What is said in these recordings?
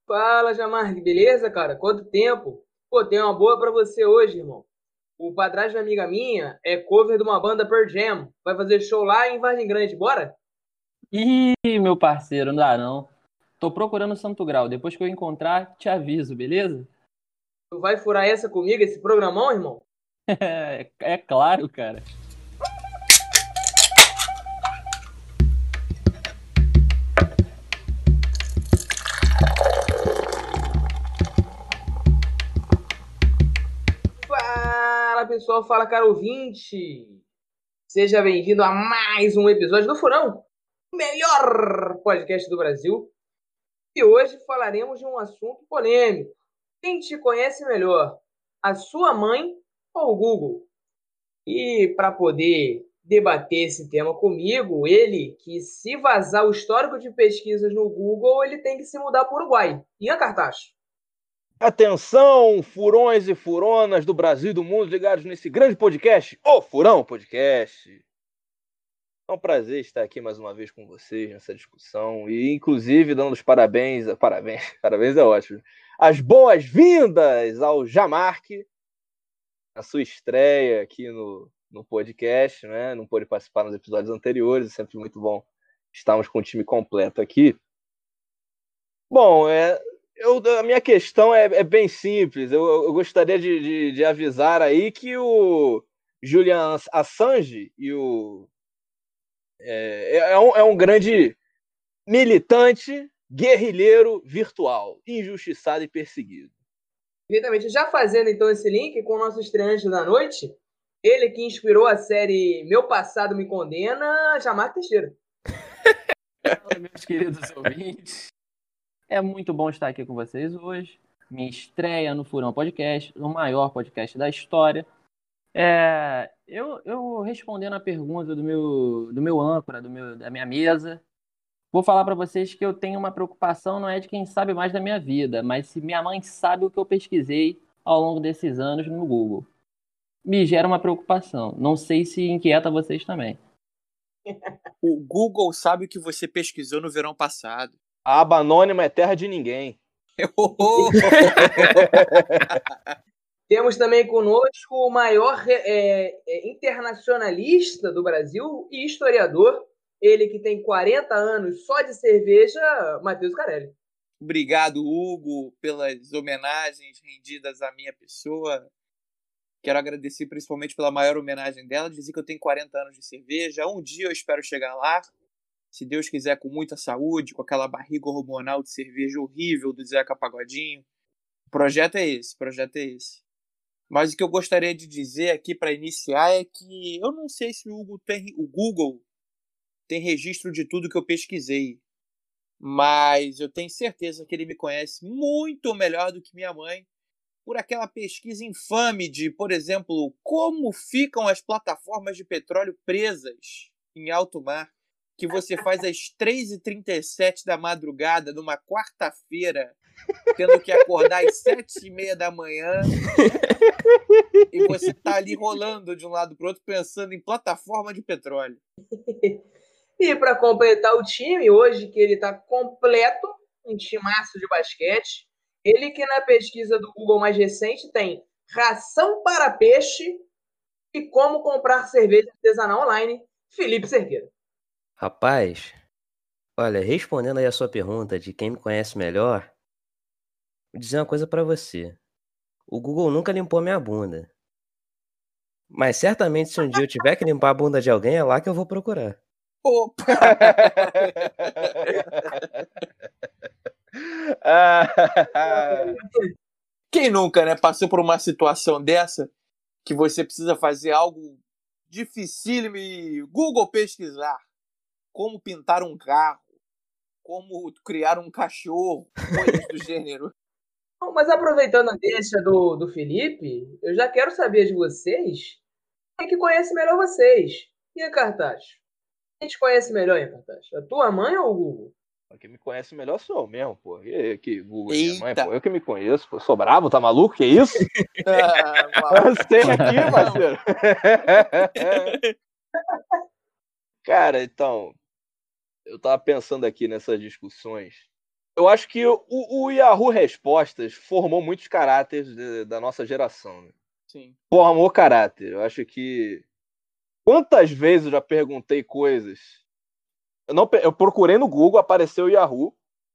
Fala, Jamarque, beleza, cara? Quanto tempo? Pô, tem uma boa pra você hoje, irmão. O padrasto da amiga minha é cover de uma banda Pearl Jam. Vai fazer show lá em Vargem Grande, bora? Ih, meu parceiro, não dá não. Tô procurando o Santo Grau. Depois que eu encontrar, te aviso, beleza? Tu vai furar essa comigo, esse programão, irmão? É claro, cara. Fala, pessoal, fala, caro ouvinte. Seja bem-vindo a mais um episódio do Furão, o melhor podcast do Brasil. E hoje falaremos de um assunto polêmico. Quem te conhece melhor, a sua mãe ou o Google? E para poder debater esse tema comigo, ele que se vazar o histórico de pesquisas no Google, ele tem que se mudar para o Uruguai. Ian Cartacho. Atenção, furões e furonas do Brasil e do mundo ligados nesse grande podcast, o Furão Podcast. É um prazer estar aqui mais uma vez com vocês nessa discussão e, inclusive, dando os parabéns, parabéns é ótimo, as boas-vindas ao Jamarque, a sua estreia aqui no podcast, né? Não pôde participar nos episódios anteriores, é sempre muito bom estarmos com o time completo aqui. Bom, a minha questão é bem simples. Eu gostaria de avisar aí que o Julian Assange é um grande militante, guerrilheiro virtual, injustiçado e perseguido. Evidentemente, já fazendo então esse link com o nosso estreante da noite, ele que inspirou a série Meu Passado Me Condena, Jamar Teixeira. Fala, meus queridos ouvintes. É muito bom estar aqui com vocês hoje. Minha estreia no Furão Podcast, o maior podcast da história. Eu respondendo a pergunta do meu âncora, da minha mesa, vou falar para vocês que eu tenho uma preocupação, não é de quem sabe mais da minha vida, mas se minha mãe sabe o que eu pesquisei ao longo desses anos no Google. Me gera uma preocupação. Não sei se inquieta vocês também. O Google sabe o que você pesquisou no verão passado. A aba anônima é terra de ninguém. Temos também conosco o maior internacionalista do Brasil e historiador, ele que tem 40 anos só de cerveja, Matheus Carelli. Obrigado, Hugo, pelas homenagens rendidas à minha pessoa. Quero agradecer principalmente pela maior homenagem dela, dizer que eu tenho 40 anos de cerveja. Um dia eu espero chegar lá, se Deus quiser, com muita saúde, com aquela barriga hormonal de cerveja horrível do Zeca Pagodinho. O projeto é esse. Mas o que eu gostaria de dizer aqui para iniciar é que eu não sei se o Google tem registro de tudo que eu pesquisei, mas eu tenho certeza que ele me conhece muito melhor do que minha mãe por aquela pesquisa infame de, por exemplo, como ficam as plataformas de petróleo presas em alto mar, que você faz às 3h37 da madrugada, numa quarta-feira, tendo que acordar às 7h30 da manhã, e você tá ali rolando de um lado pro outro, pensando em plataforma de petróleo. E para completar o time, hoje que ele está completo, um timaço de basquete, ele que na pesquisa do Google mais recente tem ração para peixe e como comprar cerveja artesanal online, Felipe Cerqueira. Rapaz, olha, respondendo aí a sua pergunta de quem me conhece melhor, vou dizer uma coisa pra você. O Google nunca limpou minha bunda. Mas certamente se um dia eu tiver que limpar a bunda de alguém, é lá que eu vou procurar. Opa! Quem nunca, né, passou por uma situação dessa que você precisa fazer algo dificílimo e Google pesquisar como pintar um carro, como criar um cachorro, coisas do gênero. Bom, mas aproveitando a deixa do Felipe, eu já quero saber de vocês quem é que conhece melhor vocês. Ian Cartacho, quem te conhece melhor, Ian Cartacho? A tua mãe ou o Google? Quem me conhece melhor sou eu mesmo, pô. Que Google é minha mãe, Eita! pô. Eu que me conheço, pô. Eu sou bravo, tá maluco? Que isso? Sei aqui, parceiro. Cara, então, eu tava pensando aqui nessas discussões. Eu acho que o Yahoo Respostas formou muitos caráteres da nossa geração. Né? Sim. Formou caráter. Eu acho que... Quantas vezes eu já perguntei coisas... Eu procurei no Google, apareceu o Yahoo,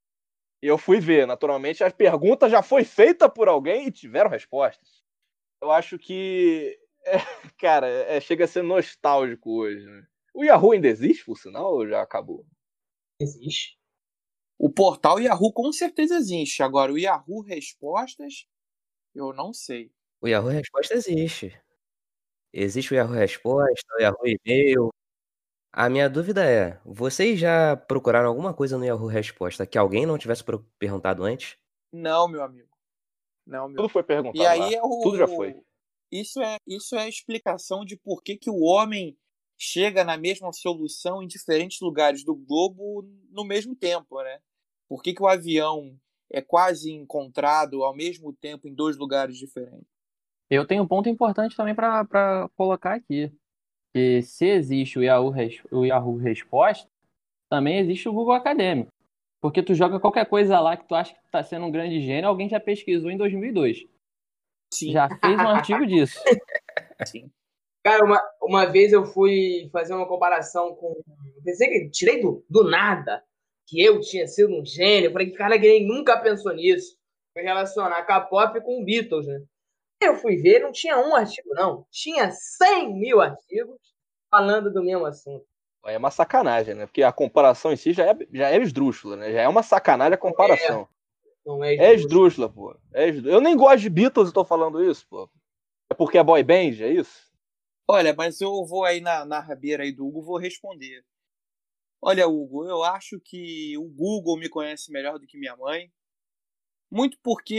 e eu fui ver. Naturalmente, a pergunta já foi feita por alguém e tiveram respostas. Eu acho que... cara, chega a ser nostálgico hoje. Né? O Yahoo ainda existe, por sinal, ou já acabou? Existe. O portal Yahoo com certeza existe. Agora, o Yahoo Respostas, eu não sei. O Yahoo Resposta existe. Existe o Yahoo Resposta, o Yahoo E-mail. A minha dúvida é, vocês já procuraram alguma coisa no Yahoo Resposta que alguém não tivesse perguntado antes? Não, meu amigo. Não, meu Tudo foi E perguntado lá. aí Tudo já foi. Isso é a explicação de por que o homem chega na mesma solução em diferentes lugares do globo no mesmo tempo, né? Por que o avião é quase encontrado ao mesmo tempo em 2 lugares diferentes? Eu tenho um ponto importante também para colocar aqui. Que se existe o Yahoo Resposta, também existe o Google Acadêmico. Porque tu joga qualquer coisa lá que tu acha que tá sendo um grande gênio, alguém já pesquisou em 2002. Sim, Já fez um artigo disso. sim. Cara, uma vez eu fui fazer uma comparação com... Pensei que tirei do nada que eu tinha sido um gênio. Eu falei que cara, ninguém nunca pensou nisso. Foi relacionar K-pop com Beatles, né? Eu fui ver, não tinha um artigo, não. Tinha 100 mil artigos falando do mesmo assunto. É uma sacanagem, né? Porque a comparação em si já é esdrúxula, né? Já é uma sacanagem a comparação. Não é É esdrúxula. esdrúxula, pô. Eu nem gosto de Beatles e tô falando isso, pô. É porque é boy band, é isso? Olha, mas eu vou aí na rabeira aí do Hugo, vou responder. Olha, Hugo, eu acho que o Google me conhece melhor do que minha mãe. Muito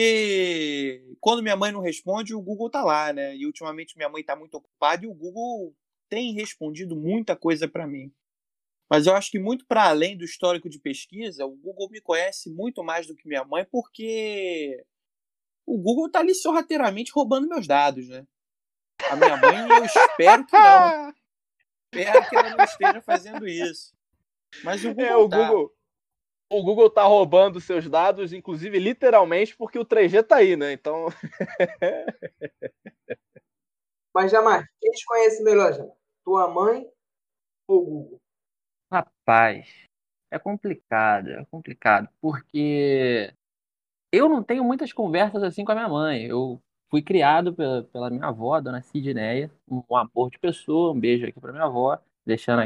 porque quando minha mãe não responde, o Google tá lá, né? E ultimamente minha mãe tá muito ocupada e o Google tem respondido muita coisa para mim. Mas eu acho que muito para além do histórico de pesquisa, o Google me conhece muito mais do que minha mãe porque o Google tá ali sorrateiramente roubando meus dados, né? A minha mãe, eu espero que não. Espero que ela não esteja fazendo isso. Mas o Google tá. O Google tá roubando seus dados, inclusive literalmente, porque o 3G tá aí, né? Então. Mas, Jamar, quem te conhece melhor, Jamar? Tua mãe ou o Google? Rapaz, é complicado, porque eu não tenho muitas conversas assim com a minha mãe. Eu fui criado pela minha avó, dona Sidneia, um amor de pessoa, um beijo aqui pra minha avó, deixando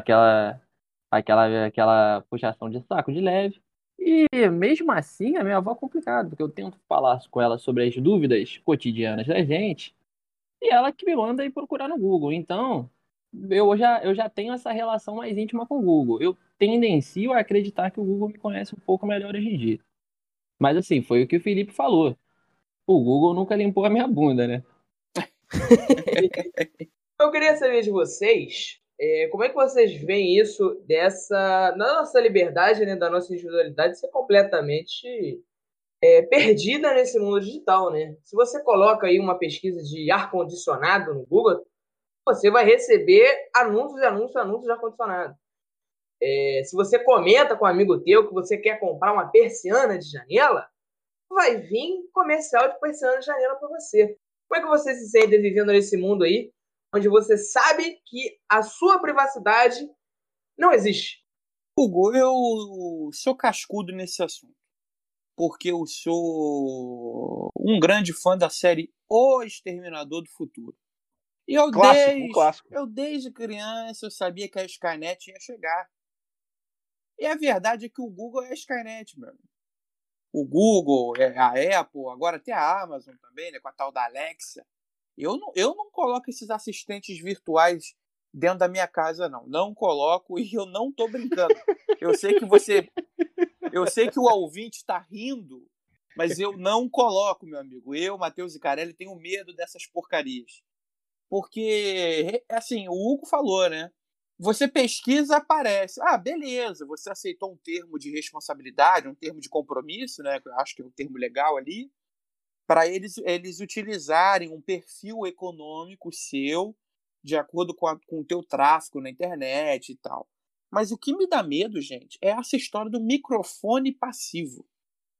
aquela puxação de saco de leve. E mesmo assim, a minha avó é complicado, porque eu tento falar com ela sobre as dúvidas cotidianas da gente, e ela que me manda ir procurar no Google. Então, eu já tenho essa relação mais íntima com o Google. Eu tendencio a acreditar que o Google me conhece um pouco melhor hoje em dia. Mas assim, foi o que o Felipe falou. O Google nunca limpou a minha bunda, né? Eu queria saber de vocês, como é que vocês veem isso na nossa liberdade, né, da nossa individualidade ser completamente perdida nesse mundo digital, né? Se você coloca aí uma pesquisa de ar-condicionado no Google, você vai receber anúncios e anúncios, anúncios de ar-condicionado. Se você comenta com um amigo teu que você quer comprar uma persiana de janela, vai vir comercial de persiana de janela para você. Como é que você se sente vivendo nesse mundo aí, onde você sabe que a sua privacidade não existe? Hugo, eu sou cascudo nesse assunto. Porque eu sou um grande fã da série O Exterminador do Futuro. E Um clássico. eu desde criança eu sabia que a Skynet ia chegar. E a verdade é que o Google é a Skynet, meu amigo. O Google, a Apple, agora até a Amazon também, né, com a tal da Alexa. Eu não coloco esses assistentes virtuais dentro da minha casa, não. Não coloco e eu não tô brincando. Eu sei que o ouvinte está rindo, mas eu não coloco, meu amigo. Eu, Matheus Icarelli, tenho medo dessas porcarias. Porque, assim, o Hugo falou, né? Você pesquisa, aparece. Ah, beleza, você aceitou um termo de responsabilidade, um termo de compromisso, né? Eu acho que é um termo legal ali, para eles utilizarem um perfil econômico seu de acordo com o teu tráfego na internet e tal. Mas o que me dá medo, gente, é essa história do microfone passivo.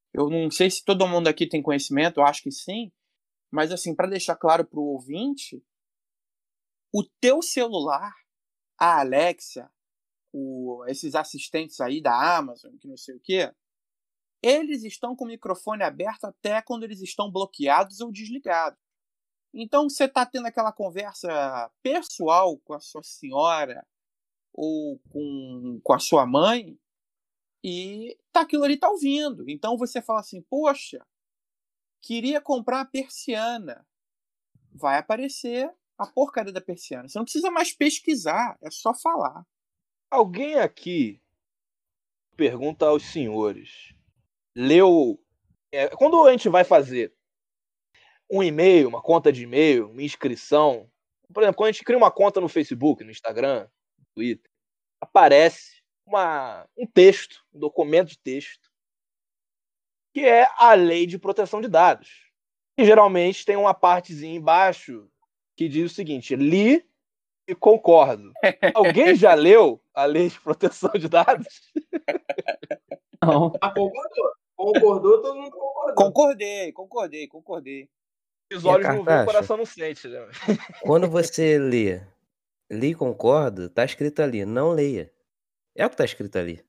Eu não sei se todo mundo aqui tem conhecimento, eu acho que sim, mas assim, para deixar claro para o ouvinte, o teu celular, a Alexa, esses assistentes aí da Amazon, que não sei o quê, eles estão com o microfone aberto até quando eles estão bloqueados ou desligados. Então, você está tendo aquela conversa pessoal com a sua senhora ou com a sua mãe e aquilo ali está ouvindo. Então, você fala assim, poxa, queria comprar uma persiana. Vai aparecer a porcaria da persiana. Você não precisa mais pesquisar, é só falar. Alguém aqui pergunta aos senhores, leu... quando a gente vai fazer um e-mail, uma conta de e-mail, uma inscrição, por exemplo, quando a gente cria uma conta no Facebook, no Instagram, no Twitter, aparece um texto, um documento de texto, que é a Lei de Proteção de Dados. E geralmente tem uma partezinha embaixo que diz o seguinte, li e concordo. Alguém já leu a Lei de Proteção de Dados? Não. Concordou. Concordou, todo mundo concordou. Concordei. Os olhos não veem, o Cartacho, coração não sente, né? quando você lê e concordo, tá escrito ali, não leia. É o que tá escrito ali.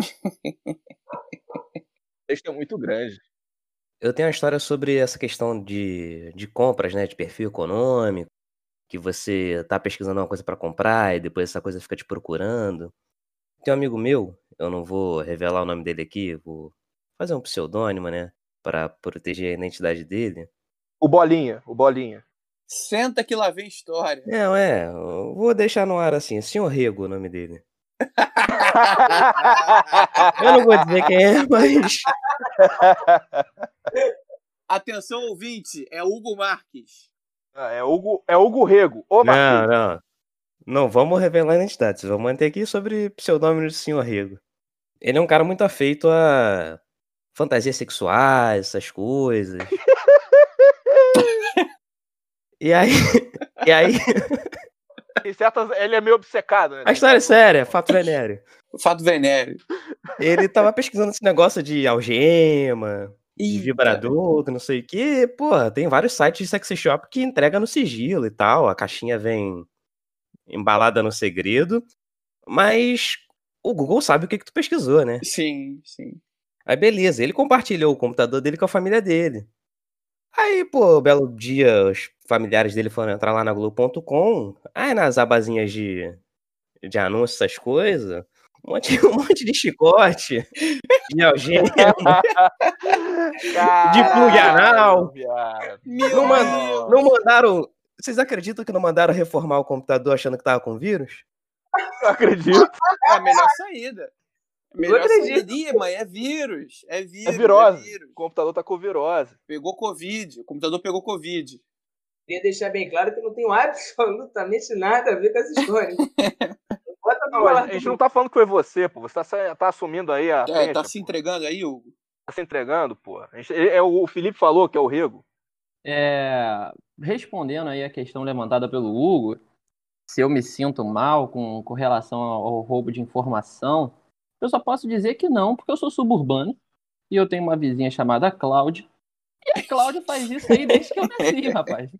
O texto é muito grande. Eu tenho uma história sobre essa questão de compras, né, de perfil econômico, que você tá pesquisando uma coisa pra comprar e depois essa coisa fica te procurando. Tem um amigo meu, eu não vou revelar o nome dele aqui, vou fazer um pseudônimo, né, pra proteger a identidade dele. O Bolinha. Senta que lá vem história. Não, eu vou deixar no ar assim, Senhor Rego, o nome dele. Eu não vou dizer quem é, mas... Atenção, ouvinte, é Hugo Marques. É Hugo Rego. Ô, Marquinhos. Não vamos revelar a identidade, vamos manter aqui sobre pseudônimo de Senhor Rego. Ele é um cara muito afeito a fantasias sexuais, essas coisas. E aí... Ele é meio obcecado, né? A história é séria, fato venéreo. Fato venéreo. Ele tava pesquisando esse negócio de algema, de vibrador, não sei o que. Pô, tem vários sites de sexy shop que entrega no sigilo e tal. A caixinha vem embalada no segredo. Mas o Google sabe o que tu pesquisou, né? Sim. Aí beleza, ele compartilhou o computador dele com a família dele. Aí, pô, belo dia, os familiares dele foram entrar lá na Globo.com. Aí nas abazinhas de anúncios, essas coisas, um monte de chicote, de algema, de plug anal. Não mandaram... Vocês acreditam que não mandaram reformar o computador achando que tava com vírus? Eu acredito. É a melhor saída. acredito. Ih, mãe, é vírus. É virose. O computador tá com virose. Pegou Covid. O computador pegou Covid. Queria deixar bem claro que não tenho absolutamente nada a ver com essa história. Não, a gente não tá falando que foi você, pô. Você tá assumindo aí a pecha, tá se entregando aí, Hugo? Tá se entregando, pô. O Felipe falou que é o Rego. Respondendo aí a questão levantada pelo Hugo, se eu me sinto mal com relação ao roubo de informação, eu só posso dizer que não, porque eu sou suburbano e eu tenho uma vizinha chamada Cláudia. E a Cláudia faz isso aí desde que eu nasci, rapaz.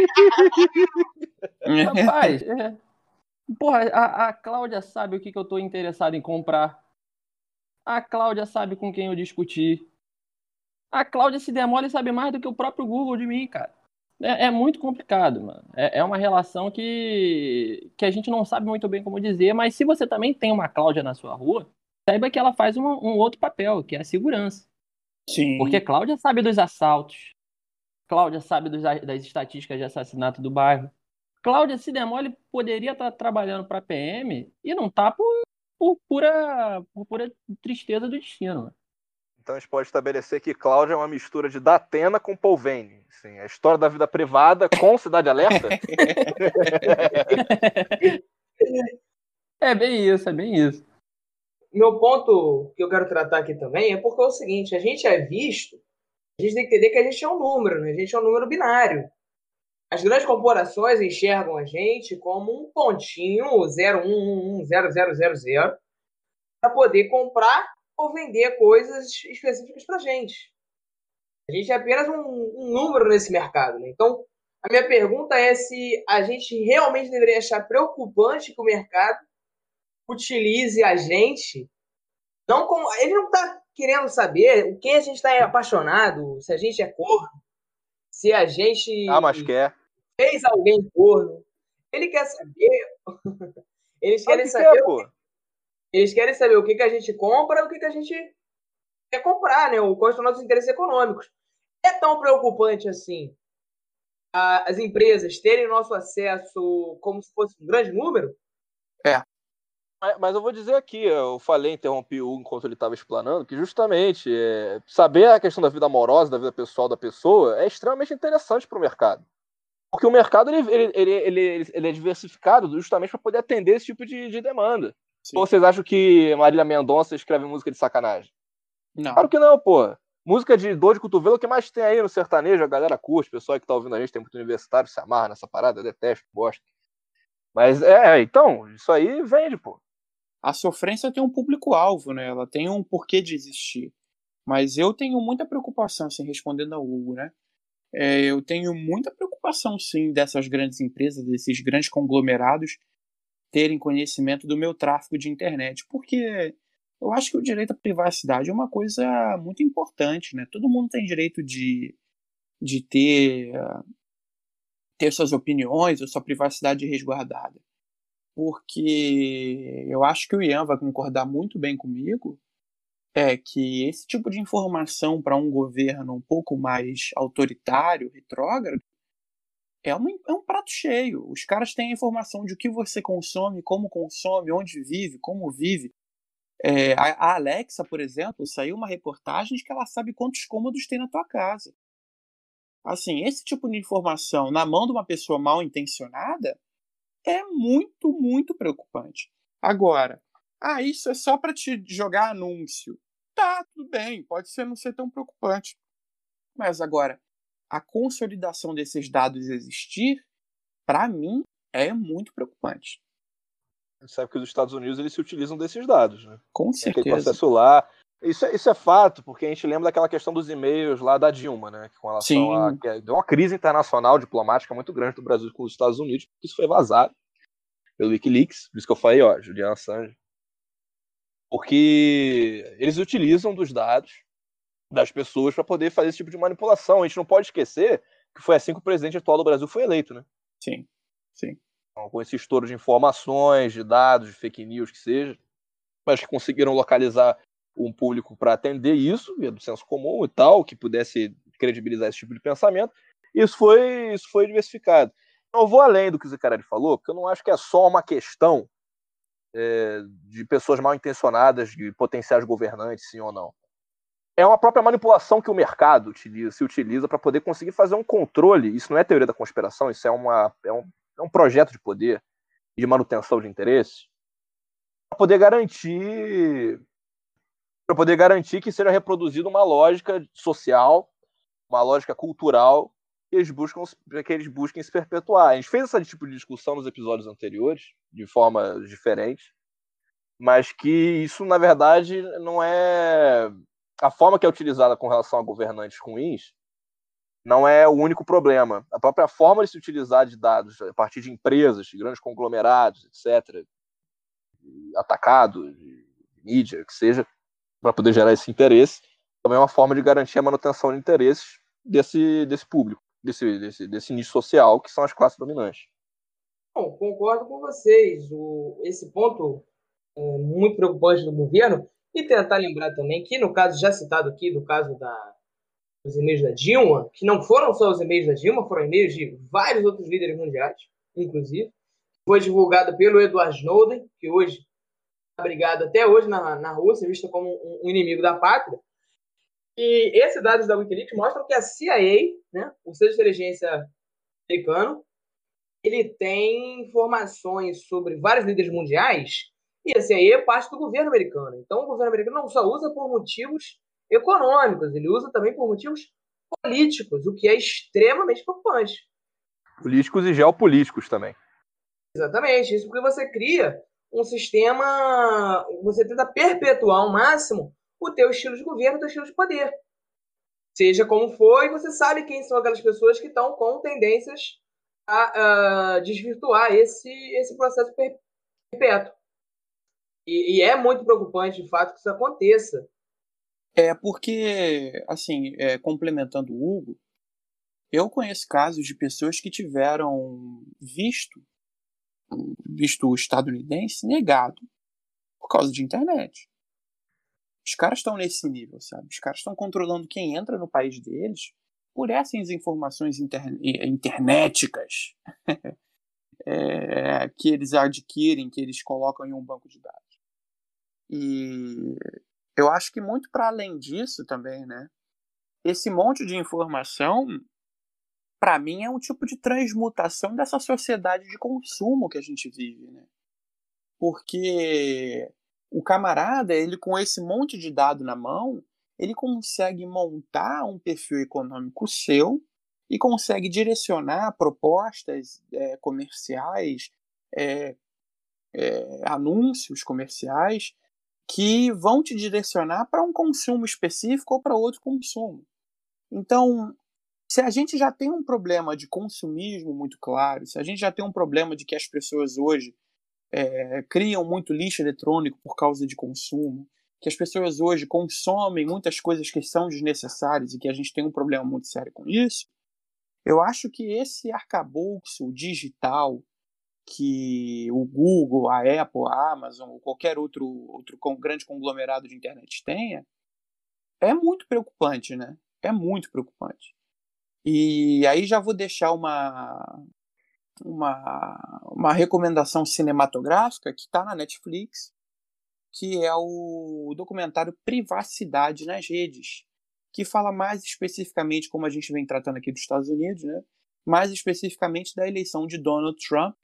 Rapaz, porra, a Cláudia sabe o que eu tô interessado em comprar. A Cláudia sabe com quem eu discuti. A Cláudia se demora e sabe mais do que o próprio Google de mim, cara. É muito complicado, mano. É uma relação que a gente não sabe muito bem como dizer, mas se você também tem uma Cláudia na sua rua, saiba que ela faz um outro papel, que é a segurança. Sim. Porque Cláudia sabe dos assaltos. Cláudia sabe das estatísticas de assassinato do bairro. Cláudia, se demole, poderia estar trabalhando para a PM e não tá por pura tristeza do destino, mano. Então a gente pode estabelecer que Cláudia é uma mistura de Datena com Paul Vane. Assim, a história da vida privada com Cidade Alerta. É bem isso. Meu ponto que eu quero tratar aqui também é porque é o seguinte, a gente é visto, a gente tem que entender que a gente é um número, né? A gente é um número binário. As grandes corporações enxergam a gente como um pontinho 0110000 para poder comprar ou vender coisas específicas para a gente. A gente é apenas um número nesse mercado, né? Então, a minha pergunta é se a gente realmente deveria achar preocupante que o mercado utilize a gente, não como ele não está querendo saber o que a gente está apaixonado, se a gente é corno, se a gente mas quer. fez alguém corno. Ele quer saber. Eles Sabe querem o que saber. quer, pô? Eles querem saber o que a gente compra e o que a gente quer comprar, né? Quais são nossos interesses econômicos. É tão preocupante assim as empresas terem nosso acesso como se fosse um grande número? Mas eu vou dizer aqui, eu falei, interrompi o Hugo enquanto ele estava explanando, que justamente saber a questão da vida amorosa, da vida pessoal da pessoa, é extremamente interessante para o mercado. Porque o mercado ele é diversificado justamente para poder atender esse tipo de demanda. Sim. Ou vocês acham que Marília Mendonça escreve música de sacanagem? Não. Claro que não, pô. Música de dor de cotovelo, o que mais tem aí no sertanejo? A galera curte, o pessoal que tá ouvindo a gente, tem muito universitário, se amarra nessa parada, eu detesto, gosto. Mas então, isso aí vende, pô. A sofrência tem um público-alvo, né? Ela tem um porquê de existir. Mas eu tenho muita preocupação, assim, respondendo ao Hugo, né? Eu tenho muita preocupação, sim, dessas grandes empresas, desses grandes conglomerados terem conhecimento do meu tráfego de internet. Porque eu acho que o direito à privacidade é uma coisa muito importante, né? Todo mundo tem direito de ter suas opiniões, a sua privacidade resguardada. Porque eu acho que o Ian vai concordar muito bem comigo, é que esse tipo de informação para um governo um pouco mais autoritário, retrógrado, é um prato cheio. Os caras têm a informação de o que você consome, onde vive, como vive. A Alexa, por exemplo, saiu uma reportagem de que ela sabe quantos cômodos tem na tua casa. Assim, esse tipo de informação na mão de uma pessoa mal intencionada é muito, muito preocupante. Agora, isso é só para te jogar anúncio. Tá, tudo bem, pode não ser tão preocupante. Mas agora, a consolidação desses dados existir, para mim, é muito preocupante. A gente sabe que os Estados Unidos eles se utilizam desses dados, né? Com Tem aquele certeza. processo lá. Isso é fato, porque a gente lembra daquela questão dos e-mails lá da Dilma, né? Com relação a. Deu uma crise internacional diplomática muito grande do Brasil com os Estados Unidos, porque isso foi vazado pelo Wikileaks, por isso que eu falei, Julian Assange. Porque eles utilizam dos dados das pessoas para poder fazer esse tipo de manipulação. A gente não pode esquecer que foi assim que o presidente atual do Brasil foi eleito, né? Sim. Então, com esse estouro de informações, de dados, de fake news, que seja, mas que conseguiram localizar um público para atender isso, via do senso comum e tal, que pudesse credibilizar esse tipo de pensamento. Isso foi diversificado. Eu vou além do que o Zicarelli falou, porque eu não acho que é só uma questão de pessoas mal intencionadas, de potenciais governantes, sim ou não. É uma própria manipulação que o mercado se utiliza para poder conseguir fazer um controle. Isso não é teoria da conspiração, isso é um projeto de poder e de manutenção de interesse para poder garantir que seja reproduzida uma lógica social, uma lógica cultural que eles busquem se perpetuar. A gente fez esse tipo de discussão nos episódios anteriores, de forma diferente, mas que isso, na verdade, não é... A forma que é utilizada com relação a governantes ruins não é o único problema. A própria forma de se utilizar de dados a partir de empresas, de grandes conglomerados, etc., atacado, de mídia, que seja, para poder gerar esse interesse, também é uma forma de garantir a manutenção de interesses desse público, desse nicho social, que são as classes dominantes. Bom, concordo com vocês. Esse ponto é muito preocupante do governo, e tentar lembrar também que, no caso já citado aqui, do caso dos e-mails da Dilma, que não foram só os e-mails da Dilma, foram e-mails de vários outros líderes mundiais, inclusive, foi divulgado pelo Edward Snowden, que hoje está brigado até hoje na Rússia, visto como um inimigo da pátria. E esses dados da Wikileaks mostram que a CIA, né, o Serviço de Inteligência americano, ele tem informações sobre vários líderes mundiais, e a CIA é parte do governo americano. Então, o governo americano não só usa por motivos econômicos, ele usa também por motivos políticos, o que é extremamente preocupante. Políticos e geopolíticos também. Exatamente, isso porque você cria um sistema, você tenta perpetuar ao máximo o teu estilo de governo, o teu estilo de poder. seja como for, e você sabe quem são aquelas pessoas que estão com tendências a desvirtuar esse processo perpétuo. E é muito preocupante, de fato, que isso aconteça. Porque, assim, complementando o Hugo, eu conheço casos de pessoas que tiveram visto estadunidense negado por causa de internet. Os caras estão nesse nível, sabe? Os caras estão controlando quem entra no país deles por essas informações internéticas que eles adquirem, que eles colocam em um banco de dados. E eu acho que muito para além disso também, né? Esse monte de informação, para mim, é um tipo de transmutação dessa sociedade de consumo que a gente vive, né? Porque o camarada, ele com esse monte de dado na mão, ele consegue montar um perfil econômico seu e consegue direcionar propostas comerciais, anúncios comerciais que vão te direcionar para um consumo específico ou para outro consumo. Então, se a gente já tem um problema de consumismo muito claro, se a gente já tem um problema de que as pessoas hoje criam muito lixo eletrônico por causa de consumo, que as pessoas hoje consomem muitas coisas que são desnecessárias e que a gente tem um problema muito sério com isso, eu acho que esse arcabouço digital que o Google, a Apple, a Amazon ou qualquer outro grande conglomerado de internet tenha, é muito preocupante, né? É muito preocupante. E aí já vou deixar uma recomendação cinematográfica que está na Netflix, que é o documentário Privacidade nas Redes, que fala mais especificamente, como a gente vem tratando aqui dos Estados Unidos, né? Mais especificamente da eleição de Donald Trump,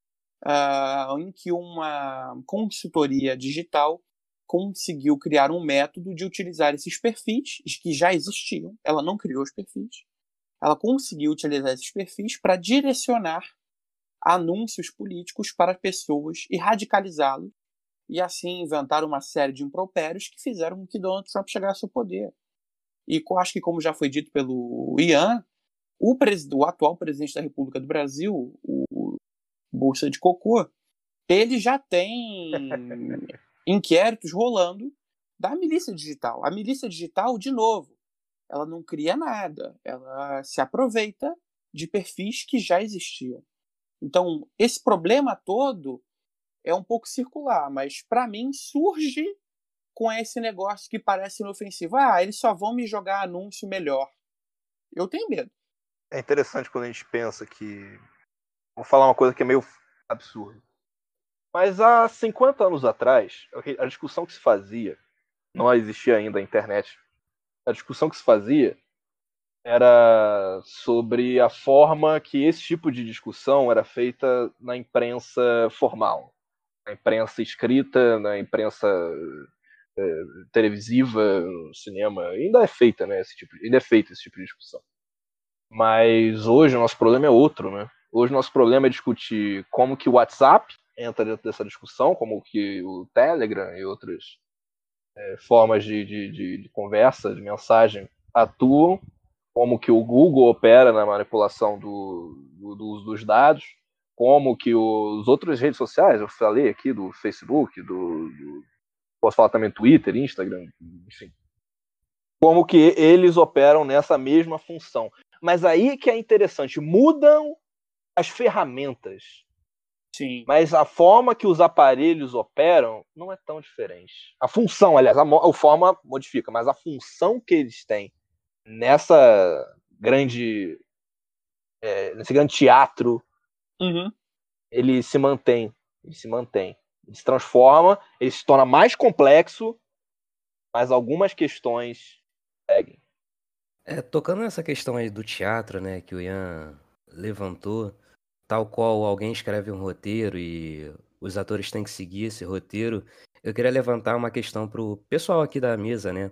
em que uma consultoria digital conseguiu criar um método de utilizar esses perfis, que já existiam, ela não criou os perfis, ela conseguiu utilizar esses perfis para direcionar anúncios políticos para pessoas e radicalizá-los, e assim inventar uma série de impropérios que fizeram com que Donald Trump chegasse ao poder. E acho que, como já foi dito pelo Ian, o atual presidente da República do Brasil, o Bolsa de Cocô, ele já tem inquéritos rolando da milícia digital. A milícia digital, de novo, ela não cria nada, ela se aproveita de perfis que já existiam. Então, esse problema todo é um pouco circular, mas para mim surge com esse negócio que parece inofensivo. Eles só vão me jogar anúncio melhor. Eu tenho medo. É interessante quando a gente pensa que... Vou falar uma coisa que é meio absurda. Mas há 50 anos atrás, a discussão que se fazia, não existia ainda a internet, a discussão que se fazia era sobre a forma que esse tipo de discussão era feita na imprensa formal, na imprensa escrita, na imprensa televisiva, no cinema. Ainda é feita, né, ainda é feito esse tipo de discussão. Mas hoje o nosso problema é outro, né? Hoje o nosso problema é discutir como que o WhatsApp entra dentro dessa discussão, como que o Telegram e outras formas de conversa, de mensagem atuam, como que o Google opera na manipulação do uso dos dados, como que os outras redes sociais, eu falei aqui do Facebook, posso falar também Twitter, Instagram, enfim, como que eles operam nessa mesma função. Mas aí que é interessante, mudam as ferramentas. Sim. Mas a forma que os aparelhos operam não é tão diferente. A função, aliás, a forma modifica, mas a função que eles têm nessa grande nesse grande teatro, ele se mantém. Ele se transforma, ele se torna mais complexo, mas algumas questões seguem. Tocando nessa questão aí do teatro, né, que o Ian levantou, tal qual alguém escreve um roteiro e os atores têm que seguir esse roteiro, eu queria levantar uma questão pro pessoal aqui da mesa, né?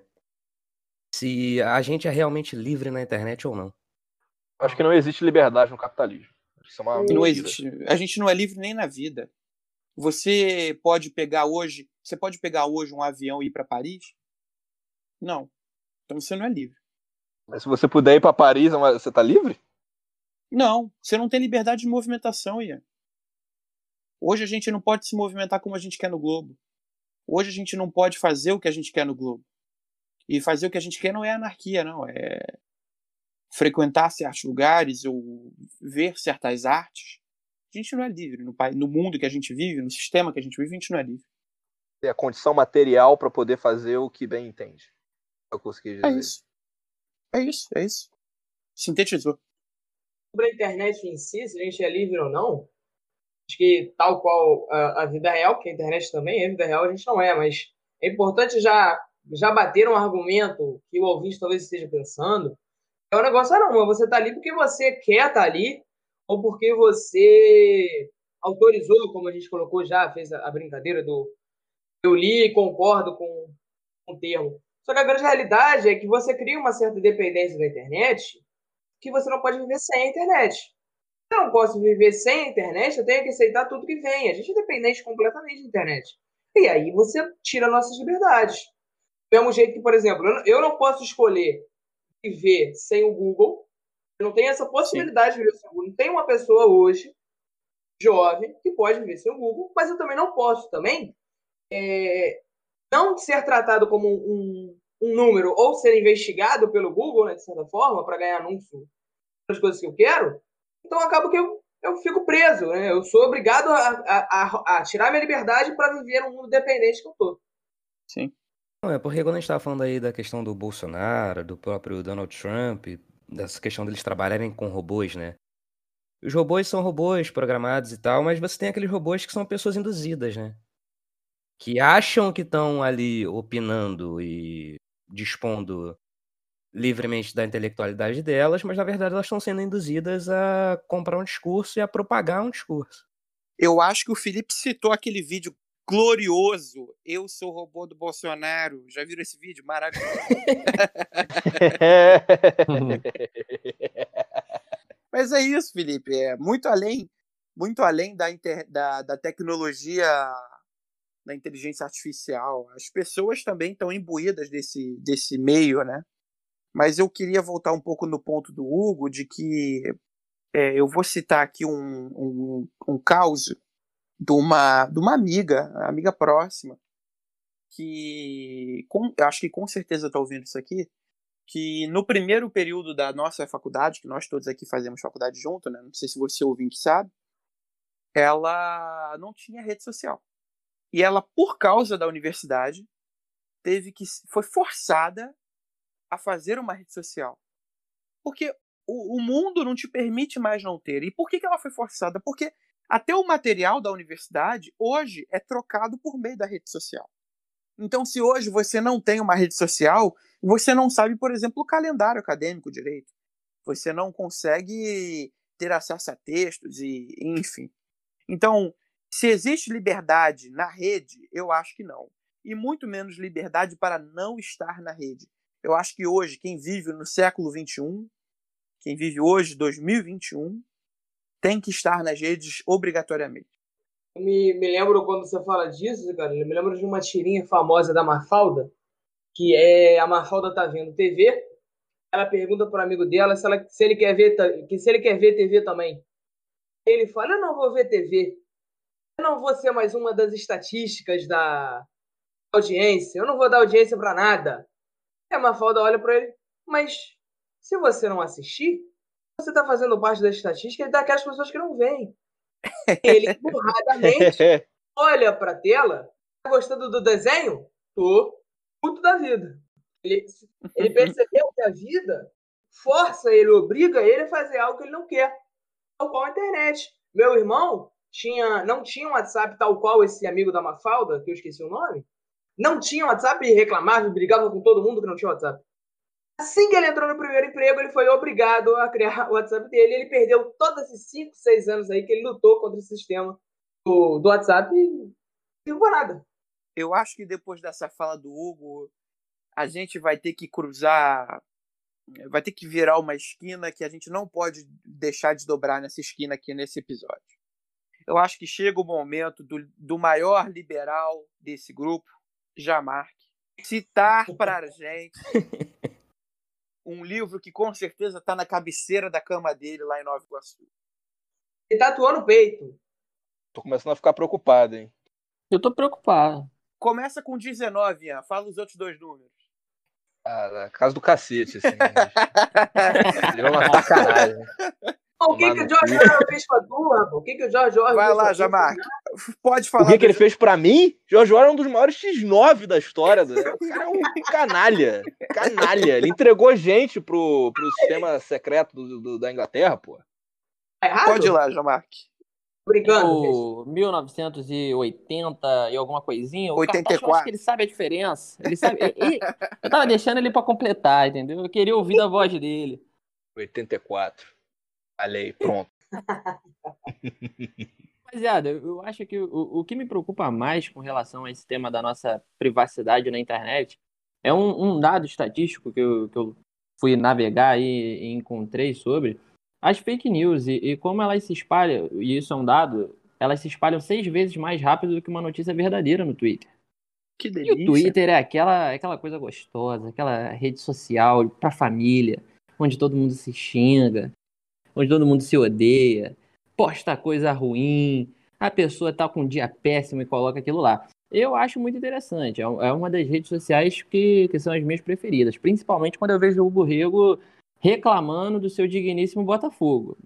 Se a gente é realmente livre na internet ou não. Acho que não existe liberdade no capitalismo. Isso é uma Não mentira. existe. A gente não é livre nem na vida. Você pode pegar hoje um avião e ir para Paris? Não. Então você não é livre. Mas se você puder ir pra Paris, você tá livre? Não, você não tem liberdade de movimentação, Ian. Hoje a gente não pode se movimentar como a gente quer no Globo. Hoje a gente não pode fazer o que a gente quer no Globo. E fazer o que a gente quer não é anarquia, não. É frequentar certos lugares ou ver certas artes. A gente não é livre. No mundo que a gente vive, no sistema que a gente vive, a gente não é livre. Ter a condição material para poder fazer o que bem entende. É o que eu consegui dizer. É isso. Sintetizou. Sobre a internet em si, se a gente é livre ou não, acho que tal qual a vida real, que a internet também é vida real, a gente não é, mas é importante já bater um argumento que o ouvinte talvez esteja pensando. É um negócio, não, você está ali porque você quer estar ali, ou porque você autorizou, como a gente colocou já, fez a brincadeira do eu li e concordo com o termo. Só que a grande realidade é que você cria uma certa dependência da internet que você não pode viver sem a internet. Se eu não posso viver sem a internet, eu tenho que aceitar tudo que vem. A gente é dependente completamente da internet. E aí você tira nossas liberdades. Do mesmo jeito que, por exemplo, eu não posso escolher viver sem o Google. Eu não tenho essa possibilidade de viver sem o Google. Não tem uma pessoa hoje, jovem, que pode viver sem o Google, mas eu também não posso não ser tratado como um número ou ser investigado pelo Google, né, de certa forma, para ganhar anúncio das coisas que eu quero. Então acaba que eu fico preso, né? Eu sou obrigado a tirar minha liberdade para viver num mundo dependente que eu tô. Sim. Não, é porque quando a gente estava falando aí da questão do Bolsonaro, do próprio Donald Trump, dessa questão deles trabalharem com robôs, né? Os robôs são robôs programados e tal, mas você tem aqueles robôs que são pessoas induzidas, né? Que acham que estão ali opinando e dispondo livremente da intelectualidade delas, mas na verdade elas estão sendo induzidas a comprar um discurso e a propagar um discurso. Eu acho que o Felipe citou aquele vídeo glorioso. Eu sou o robô do Bolsonaro. Já viram esse vídeo? Maravilhoso. Mas é isso, Felipe. É muito além da tecnologia, da inteligência artificial. As pessoas também estão imbuídas desse meio, né? Mas eu queria voltar um pouco no ponto do Hugo, de que eu vou citar aqui um caso de uma amiga próxima, que eu acho que com certeza está ouvindo isso aqui, que no primeiro período da nossa faculdade, que nós todos aqui fazemos faculdade junto, né? Não sei se você ouvinte sabe, ela não tinha rede social. E ela, por causa da universidade, foi forçada a fazer uma rede social. Porque o mundo não te permite mais não ter. E por que ela foi forçada? Porque até o material da universidade, hoje, é trocado por meio da rede social. Então, se hoje você não tem uma rede social, você não sabe, por exemplo, o calendário acadêmico direito. Você não consegue ter acesso a textos e enfim. Então, se existe liberdade na rede, eu acho que não. E muito menos liberdade para não estar na rede. Eu acho que hoje, quem vive no século XXI, quem vive hoje, 2021, tem que estar nas redes obrigatoriamente. Eu me lembro quando você fala disso, cara, eu me lembro de uma tirinha famosa da Mafalda, que é a Mafalda tá vendo TV, ela pergunta pro amigo dela se ele quer ver TV também. Ele fala, eu não vou ver TV, eu não vou ser mais uma das estatísticas da audiência, eu não vou dar audiência para nada. E a Mafalda olha para ele, mas se você não assistir, você está fazendo parte da estatística daquelas pessoas que não veem. Ele, burradamente, olha para a tela, tá gostando do desenho? Tô puto da vida. Ele percebeu que a vida força ele, obriga ele a fazer algo que ele não quer. Tal qual a internet. Meu irmão não tinha um WhatsApp tal qual esse amigo da Mafalda, que eu esqueci o nome, não tinha WhatsApp e reclamava e brigava com todo mundo que não tinha WhatsApp. Assim que ele entrou no primeiro emprego, ele foi obrigado a criar o WhatsApp dele. Ele perdeu todos esses 5, 6 anos aí que ele lutou contra o sistema do WhatsApp e não ficou nada. Eu acho que depois dessa fala do Hugo, a gente vai ter que cruzar, vai ter que virar uma esquina que a gente não pode deixar de dobrar nessa esquina aqui nesse episódio. Eu acho que chega o momento do maior liberal desse grupo, Jamarque, citar para a gente um livro que com certeza tá na cabeceira da cama dele lá em Nova Iguaçu. Ele tatuou no peito. Tô começando a ficar preocupado, hein? Eu tô preocupado. Começa com 19, Ian. Fala os outros 2 números. Ah, na casa do cacete, assim. Seria uma sacanagem. O que o George Orwell fez pra tu, rapaz? O que o George Orwell Vai fez lá, pra tu? Jamarque. Pode falar. O que ele fez pra mim? George Orwell é um dos maiores X9 da história. O cara é um canalha. Canalha. Ele entregou gente pro sistema secreto da Inglaterra, pô. Tá errado? Pode ir lá, Jamarque. Brincando, gente. O 1980 e alguma coisinha, o Cartocha, eu 84. acho que ele sabe a diferença. Ele sabe. Eu tava deixando ele pra completar, entendeu? Eu queria ouvir a voz dele. 84. Olha aí, pronto. Rapaziada, eu acho que o que me preocupa mais com relação a esse tema da nossa privacidade na internet é um dado estatístico que eu fui navegar e encontrei sobre as fake news e como elas se espalham, e isso é um dado, elas se espalham 6 vezes mais rápido do que uma notícia verdadeira no Twitter. Que E o delícia. Twitter é aquela coisa gostosa, aquela rede social pra família, onde todo mundo se xinga, onde todo mundo se odeia, posta coisa ruim, a pessoa tá com um dia péssimo e coloca aquilo lá. Eu acho muito interessante, é uma das redes sociais que são as minhas preferidas, principalmente quando eu vejo o Hugo Rego reclamando do seu digníssimo Botafogo.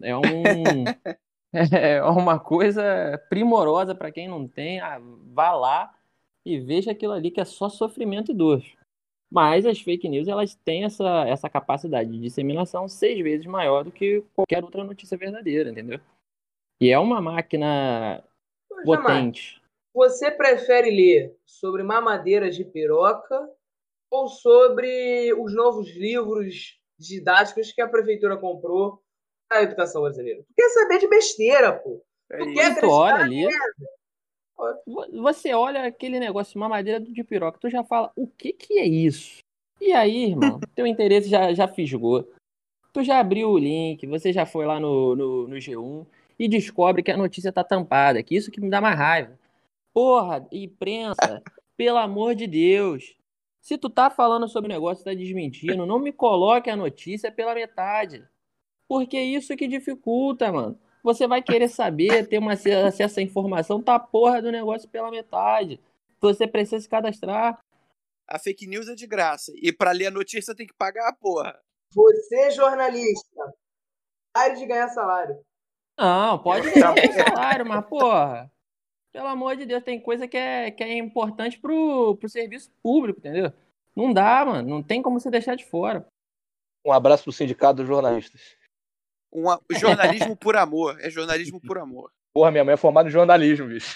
É uma coisa primorosa para quem não tem, vá lá e veja aquilo ali que é só sofrimento e dor. Mas as fake news, elas têm essa capacidade de disseminação 6 vezes maior do que qualquer outra notícia verdadeira, entendeu? E é uma máquina Ô, Jamarque, potente. você prefere ler sobre mamadeiras de piroca ou sobre os novos livros didáticos que a prefeitura comprou para a educação brasileira? Tu quer saber de besteira, pô. Tu quer E tu olha acreditar? ali, você olha aquele negócio, mamadeira de piroca, tu já fala, o que é isso? E aí, irmão, teu interesse já fisgou. Tu já abriu o link, você já foi lá no G1 e descobre que a notícia tá tampada, que isso que me dá mais raiva. Porra, imprensa, pelo amor de Deus. Se tu tá falando sobre o negócio e tá desmentindo, não me coloque a notícia pela metade. Porque é isso que dificulta, mano. Você vai querer saber, ter acesso à informação, tá a porra do negócio pela metade. Você precisa se cadastrar. A fake news é de graça. E pra ler a notícia tem que pagar a porra. Você, jornalista, pare de ganhar salário. Não, pode ganhar o teu salário, mas porra, pelo amor de Deus, tem coisa que é importante pro serviço público, entendeu? Não dá, mano. Não tem como você deixar de fora. Um abraço pro Sindicato dos Jornalistas. Jornalismo por amor. É jornalismo por amor. Porra, minha mãe é formada em jornalismo, bicho.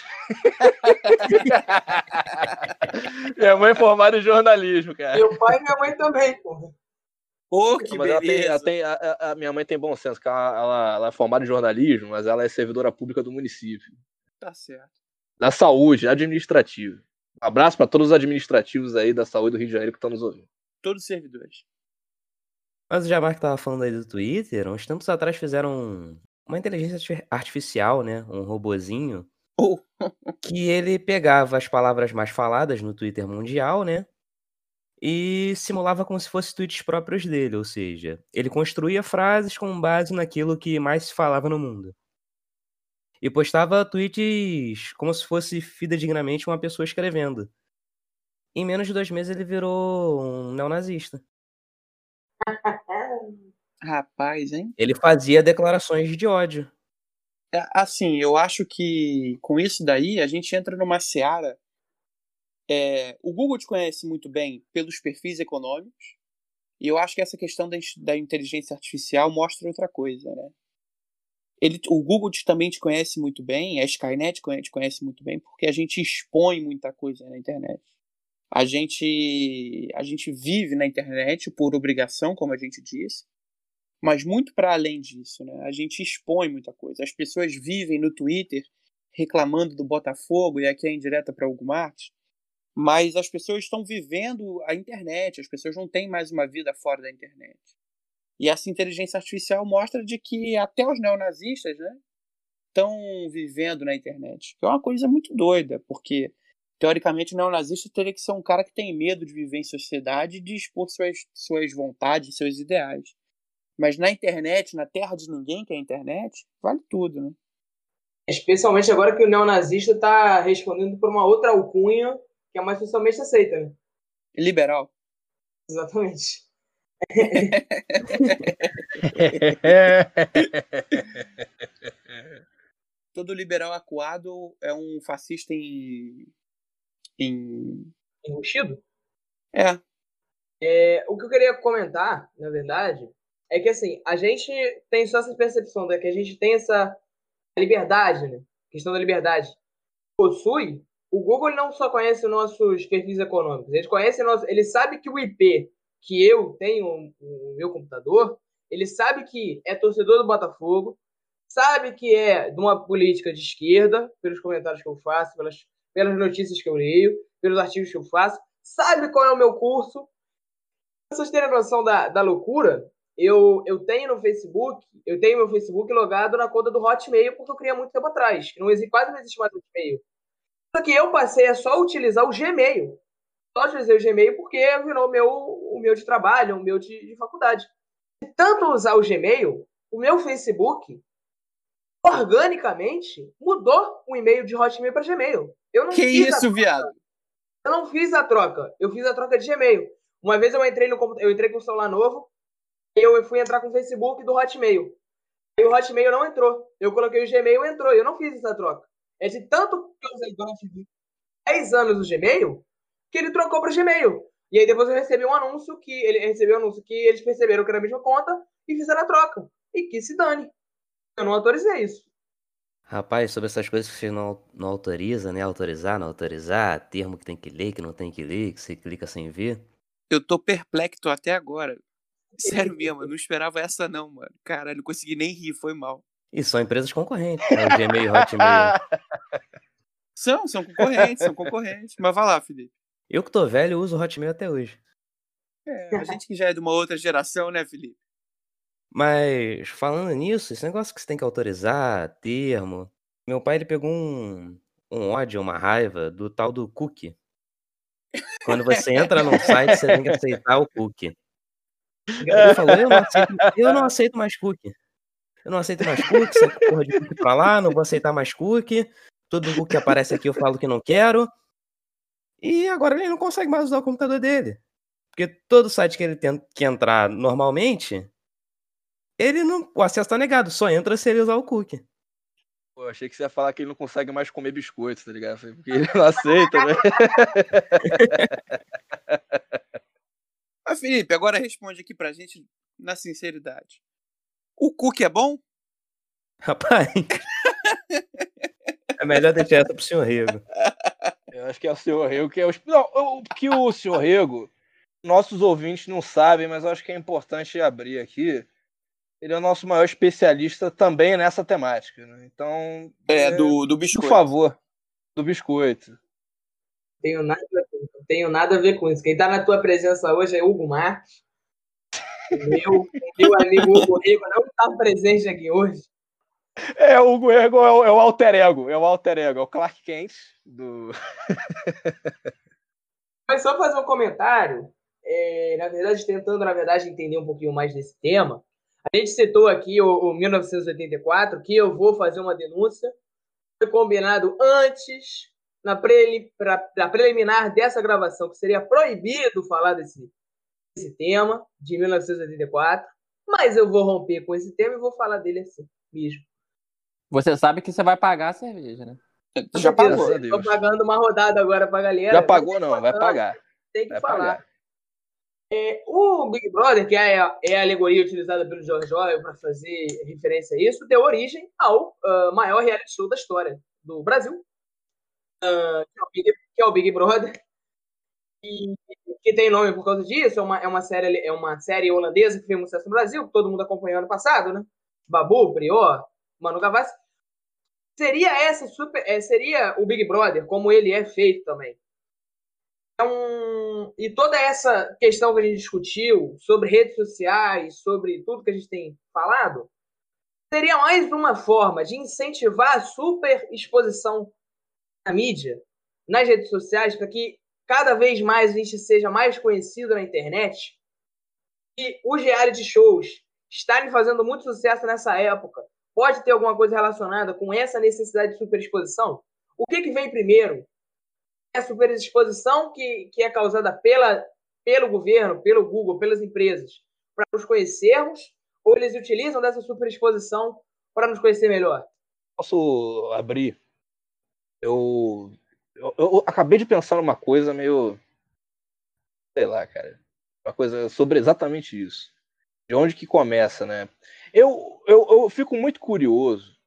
Minha mãe é formada em jornalismo, cara. Meu pai e minha mãe também, pô. Pô, que Mas beleza. a minha mãe tem bom senso, que ela é formada em jornalismo, mas ela é servidora pública do município. Tá certo. Da saúde, administrativo. Um abraço para todos os administrativos aí da saúde do Rio de Janeiro que estão nos ouvindo. Todos os servidores. Mas o Jamarque tava falando aí do Twitter, uns tempos atrás fizeram uma inteligência artificial, né? Um robozinho, Oh. que ele pegava as palavras mais faladas no Twitter mundial, né? E simulava como se fossem tweets próprios dele, ou seja, ele construía frases com base naquilo que mais se falava no mundo. E postava tweets como se fosse fidedignamente uma pessoa escrevendo. Em menos de 2 meses ele virou um neonazista. Rapaz, hein? Ele fazia declarações de ódio. Assim, eu acho que com isso daí a gente entra numa seara. O Google te conhece muito bem pelos perfis econômicos. E eu acho que essa questão da inteligência artificial mostra outra coisa, né? O Google também te conhece muito bem, a Skynet te conhece muito bem, porque a gente expõe muita coisa na internet. A gente vive na internet por obrigação, como a gente disse, mas muito para além disso, né? A gente expõe muita coisa. As pessoas vivem no Twitter reclamando do Botafogo, e aqui é indireta para Hugo Marques, mas as pessoas estão vivendo a internet, as pessoas não têm mais uma vida fora da internet. E essa inteligência artificial mostra de que até os neonazistas, né, estão vivendo na internet. Que é uma coisa muito doida, porque Teoricamente, o neonazista teria que ser um cara que tem medo de viver em sociedade e de expor suas vontades, seus ideais. Mas na internet, na terra de ninguém, que é a internet, vale tudo, né? Especialmente agora que o neonazista está respondendo por uma outra alcunha que é mais socialmente aceita, né? Liberal. Exatamente. Todo liberal acuado é um fascista em... Enrustido? É. O que eu queria comentar, na verdade, é que assim, a gente tem só essa percepção de que a gente tem essa liberdade, né? Questão da liberdade. Possui, o Google não só conhece os nossos perfis econômicos, ele sabe que o IP que eu tenho no meu computador, ele sabe que é torcedor do Botafogo, sabe que é de uma política de esquerda, pelos comentários que eu faço, pelas notícias que eu leio, pelos artigos que eu faço, sabe qual é o meu curso. Pra vocês terem noção da loucura, eu tenho no Facebook, eu tenho meu Facebook logado na conta do Hotmail, porque eu criei há muito tempo atrás. Quase não existe mais o Hotmail. Só que eu passei a só utilizar o Gmail. Só utilizei o Gmail porque virou o meu de trabalho, o meu de faculdade. De tanto usar o Gmail, o meu Facebook, organicamente, mudou o e-mail de Hotmail para Gmail. Eu não Que fiz isso, viado? Eu não fiz a troca. Eu fiz a troca de Gmail. Uma vez eu entrei com um celular novo, e eu fui entrar com o Facebook do Hotmail. E o Hotmail não entrou. Eu coloquei o Gmail e entrou. Eu não fiz essa troca. É de tanto que eu usei durante 10 anos o Gmail, que ele trocou para o Gmail. E aí depois eu recebi um anúncio que eles perceberam que era a mesma conta e fizeram a troca. E que se dane. Eu não autorizei isso. Rapaz, sobre essas coisas que você não autoriza, né? Autorizar, não autorizar, termo que tem que ler, que não tem que ler, que você clica sem ver. Eu tô perplexo até agora. Sério mesmo, eu não esperava essa não, mano. Caralho, não consegui nem rir, foi mal. E são empresas concorrentes, né? O Gmail e o Hotmail. São concorrentes. Mas vai lá, Felipe. Eu que tô velho, uso o Hotmail até hoje. A gente que já é de uma outra geração, né, Felipe? Mas, falando nisso, esse negócio que você tem que autorizar, termo... Meu pai, ele pegou um ódio, uma raiva do tal do cookie. Quando você entra num site, você tem que aceitar o cookie. Ele falou, eu não aceito mais cookie. Eu não aceito mais cookie, essa porra de cookie pra lá, não vou aceitar mais cookie. Todo cookie que aparece aqui eu falo que não quero. E agora ele não consegue mais usar o computador dele. Porque todo site que ele tem que entrar normalmente, o acesso tá negado, só entra se ele usar o cookie. Pô, achei que você ia falar que ele não consegue mais comer biscoito, tá ligado? Porque ele não aceita, né? Mas, Felipe, agora responde aqui pra gente na sinceridade. O cookie é bom? Rapaz, é melhor deixar essa pro senhor Rego. Eu acho que é o senhor Rego que é o... Não, que o senhor Rego, nossos ouvintes não sabem, mas eu acho que é importante abrir aqui. Ele é o nosso maior especialista também nessa temática, né? Então... Do biscoito. Por favor, do biscoito. Tenho nada a ver com isso. Quem tá na tua presença hoje é Hugo Marques. Meu amigo Hugo Rego não tá presente aqui hoje. O Hugo Rego é o alter ego. É o Clark Kent do... Mas só fazer um comentário, tentando entender um pouquinho mais desse tema. A gente citou aqui o 1984, que eu vou fazer uma denúncia. Foi combinado antes, na preliminar dessa gravação, que seria proibido falar desse tema de 1984. Mas eu vou romper com esse tema e vou falar dele assim mesmo. Você sabe que você vai pagar a cerveja, né? Já pagou. Estou pagando uma rodada agora pra galera. Já pagou não, vai pagar. Tem que vai falar. Pagar. O Big Brother, que é a alegoria utilizada pelo George Orwell para fazer referência a isso, deu origem ao maior reality show da história do Brasil, que é o Big Brother, e que tem nome por causa disso. É uma série holandesa que fez um sucesso no Brasil, que todo mundo acompanhou ano passado, né? Babu, Prior, Manu Gavassi. Seria o Big Brother, como ele é feito também. E toda essa questão que a gente discutiu sobre redes sociais, sobre tudo que a gente tem falado, seria mais uma forma de incentivar a super exposição na mídia nas redes sociais, para que cada vez mais a gente seja mais conhecido na internet. E os reality shows estarem fazendo muito sucesso nessa época, pode ter alguma coisa relacionada com essa necessidade de superexposição? O que vem primeiro? É a superexposição que é causada pelo governo, pelo Google, pelas empresas, para nos conhecermos, ou eles utilizam dessa superexposição para nos conhecer melhor? Posso abrir? Eu acabei de pensar numa coisa meio... Sei lá, cara. Uma coisa sobre exatamente isso. De onde que começa, né? Eu fico muito curioso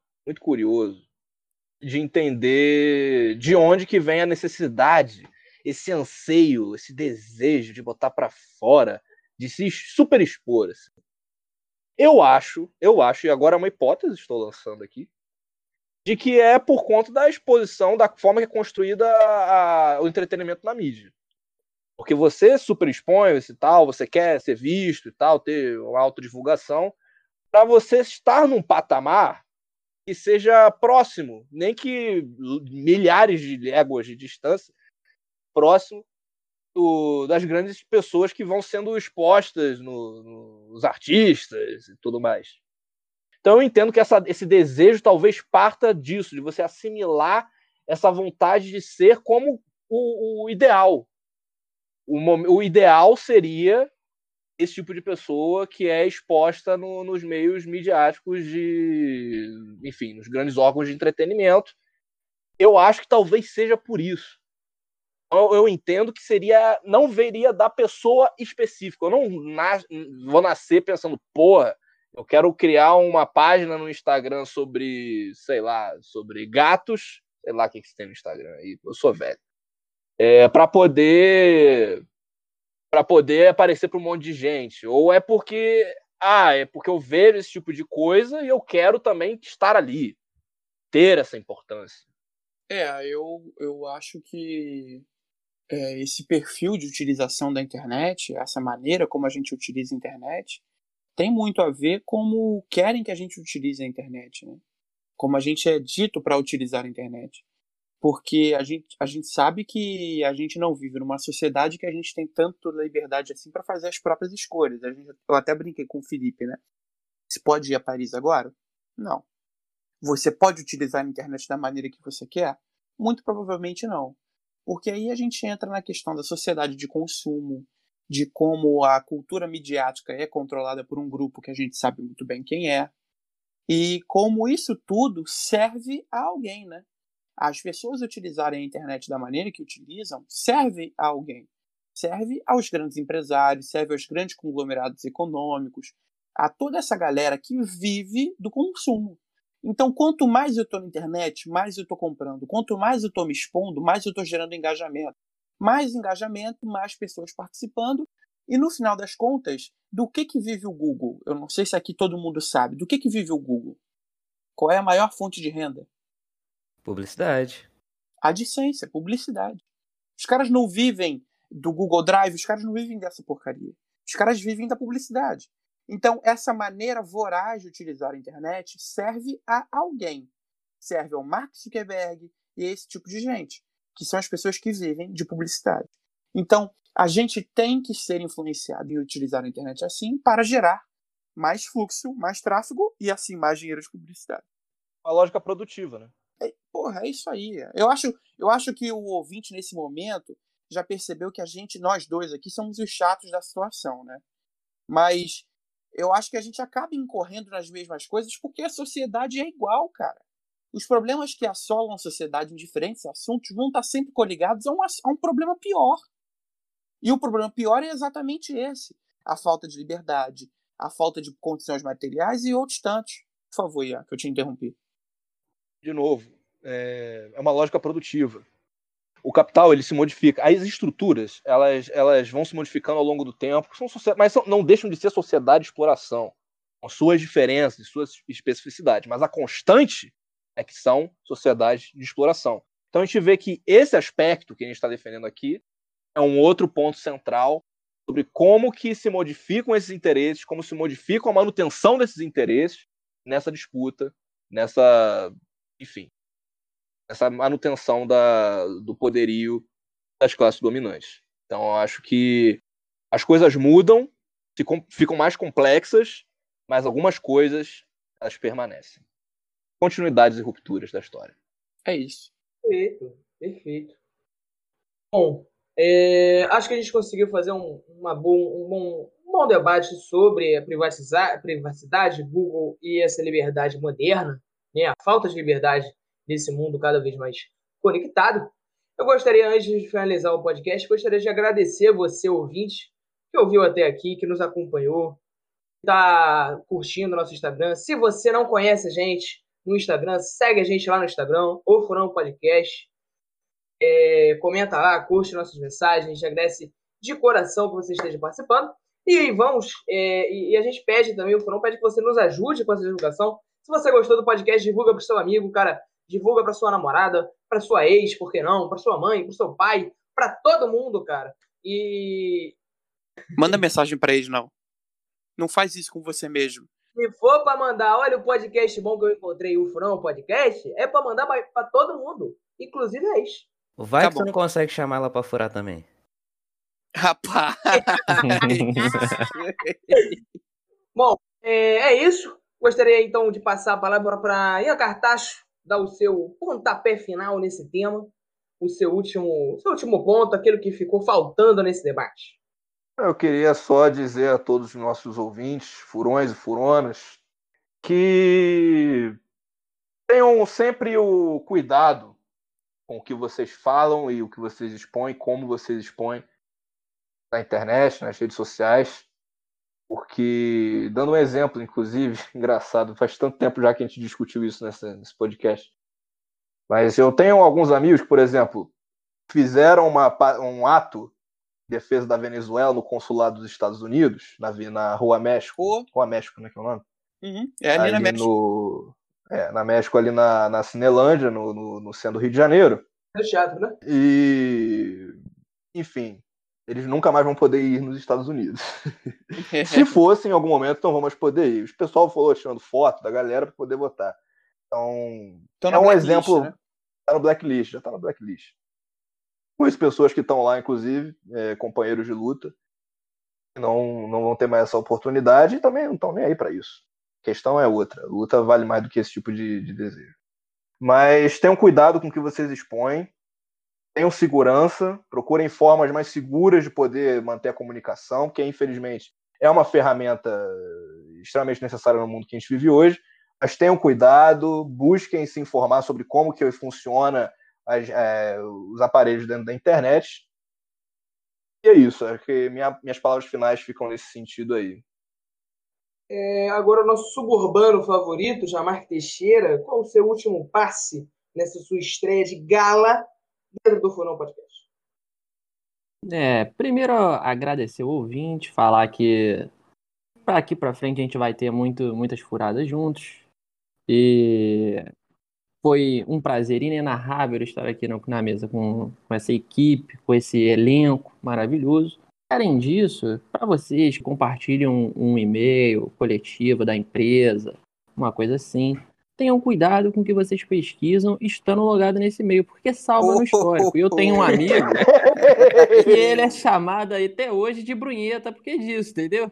de entender de onde que vem a necessidade, esse anseio, esse desejo de botar pra fora, de se superexpor. Assim. Eu acho, e agora é uma hipótese, estou lançando aqui, de que é por conta da exposição, da forma que é construída o entretenimento na mídia. Porque você superexpõe esse tal, você quer ser visto e tal, ter uma autodivulgação, para você estar num patamar que seja próximo, nem que milhares de léguas de distância, próximo das grandes pessoas que vão sendo expostas nos artistas e tudo mais. Então eu entendo que esse desejo talvez parta disso, de você assimilar essa vontade de ser como o ideal. O ideal seria esse tipo de pessoa que é exposta nos meios midiáticos enfim, nos grandes órgãos de entretenimento. Eu acho que talvez seja por isso. Eu entendo que não veria da pessoa específica. Eu não vou nascer pensando, porra, eu quero criar uma página no Instagram sobre, sei lá, sobre gatos, sei lá o que tem no Instagram aí, eu sou velho. Para poder aparecer para um monte de gente. Ou é porque eu vejo esse tipo de coisa e eu quero também estar ali, ter essa importância. Eu acho que esse perfil de utilização da internet, essa maneira como a gente utiliza a internet, tem muito a ver como querem que a gente utilize a internet, né? Como a gente é dito para utilizar a internet. Porque a gente sabe que a gente não vive numa sociedade que a gente tem tanta liberdade assim para fazer as próprias escolhas. Eu até brinquei com o Felipe, né? Você pode ir a Paris agora? Não. Você pode utilizar a internet da maneira que você quer? Muito provavelmente não. Porque aí a gente entra na questão da sociedade de consumo, de como a cultura midiática é controlada por um grupo que a gente sabe muito bem quem é, e como isso tudo serve a alguém, né? As pessoas utilizarem a internet da maneira que utilizam serve a alguém. Serve aos grandes empresários, serve aos grandes conglomerados econômicos, a toda essa galera que vive do consumo. Então, quanto mais eu estou na internet, mais eu estou comprando. Quanto mais eu estou me expondo, mais eu estou gerando engajamento. Mais engajamento, mais pessoas participando. E no final das contas, do que vive o Google? Eu não sei se aqui todo mundo sabe. Do que vive o Google? Qual é a maior fonte de renda? Publicidade. AdSense, publicidade. Os caras não vivem do Google Drive, os caras não vivem dessa porcaria. Os caras vivem da publicidade. Então, essa maneira voraz de utilizar a internet serve a alguém. Serve ao Mark Zuckerberg e a esse tipo de gente, que são as pessoas que vivem de publicidade. Então, a gente tem que ser influenciado em utilizar a internet assim para gerar mais fluxo, mais tráfego e assim mais dinheiro de publicidade. Uma lógica produtiva, né? É isso aí. Eu acho que o ouvinte, nesse momento, já percebeu que nós dois aqui, somos os chatos da situação, né? Mas eu acho que a gente acaba incorrendo nas mesmas coisas porque a sociedade é igual, cara. Os problemas que assolam a sociedade em diferentes assuntos vão estar sempre coligados a um problema pior. E o problema pior é exatamente esse. A falta de liberdade, a falta de condições materiais e outros tantos. Por favor, Ian, que eu te interrompi. De novo, é uma lógica produtiva. O capital, ele se modifica. As estruturas, elas vão se modificando ao longo do tempo, mas não deixam de ser sociedade de exploração, com suas diferenças, suas especificidades. Mas a constante é que são sociedades de exploração. Então a gente vê que esse aspecto que a gente está defendendo aqui é um outro ponto central sobre como que se modificam esses interesses, como se modifica a manutenção desses interesses nessa disputa, enfim. essa manutenção do poderio das classes dominantes. Então, eu acho que as coisas mudam, ficam mais complexas, mas algumas coisas elas permanecem. Continuidades e rupturas da história. É isso. Perfeito, perfeito. Bom, acho que a gente conseguiu fazer um bom debate sobre a privacidade, Google e essa liberdade moderna, né? A falta de liberdade nesse mundo cada vez mais conectado. Eu gostaria, antes de finalizar o podcast, gostaria de agradecer você, ouvinte, que ouviu até aqui, que nos acompanhou, está curtindo nosso Instagram. Se você não conhece a gente no Instagram, segue a gente lá no Instagram, O Furão Podcast. Comenta lá, curte nossas mensagens, a gente agradece de coração que você esteja participando. E a gente pede também, o Furão pede que você nos ajude com essa divulgação. Se você gostou do podcast, divulga para o seu amigo, cara, divulga para sua namorada, para sua ex, por que não, para sua mãe, para o seu pai, para todo mundo, cara. E Manda mensagem pra eles, não. Não faz isso com você mesmo. se for para mandar, olha o podcast bom que eu encontrei, o Furão Podcast, é para mandar para todo mundo, inclusive a ex. Vai Tá que bom. tu não consegue chamar ela pra furar também. Rapaz! Bom, é isso. Gostaria então de passar a palavra para Ian Cartacho, dar o seu pontapé final nesse tema, o seu último ponto, aquilo que ficou faltando nesse debate. Eu queria só dizer a todos os nossos ouvintes, furões e furonas, que tenham sempre o cuidado com o que vocês falam e o que vocês expõem, como vocês expõem na internet, nas redes sociais. Porque, dando um exemplo, inclusive, engraçado, faz tanto tempo já que a gente discutiu isso nesse podcast. Mas eu tenho alguns amigos que, por exemplo, fizeram um ato de defesa da Venezuela no consulado dos Estados Unidos, na Rua México. Rua México, né, que é o nome? Uhum. É ali na México. Na México, ali na Cinelândia, no centro do Rio de Janeiro. É teatro, né? E, enfim, eles nunca mais vão poder ir nos Estados Unidos. Se fosse em algum momento, não vão mais poder ir. O pessoal falou tirando foto da galera para poder votar. Então, é um exemplo. Né? Tá no blacklist, já tá no blacklist. Conheço pessoas que estão lá, inclusive, companheiros de luta, que não vão ter mais essa oportunidade e também não estão nem aí para isso. A questão é outra. A luta vale mais do que esse tipo de desejo. Mas tenham cuidado com o que vocês expõem. Tenham segurança, procurem formas mais seguras de poder manter a comunicação, porque, infelizmente, é uma ferramenta extremamente necessária no mundo que a gente vive hoje, mas tenham cuidado, busquem se informar sobre como que funciona os aparelhos dentro da internet. E é isso, acho que minhas palavras finais ficam nesse sentido aí. Agora, o nosso suburbano favorito, Jamarque Teixeira, qual o seu último passe nessa sua estreia de gala dentro do Furão Podcast? Primeiro agradecer o ouvinte, falar que aqui pra frente a gente vai ter muitas furadas juntos. E foi um prazer inenarrável estar aqui na mesa com essa equipe, com esse elenco maravilhoso. Além disso, para vocês que compartilham um e-mail coletivo da empresa, uma coisa assim, tenham cuidado com o que vocês pesquisam estando logado nesse e-mail, porque salva no histórico. Eu tenho um amigo que ele é chamado aí até hoje de brunheta porque disso, entendeu?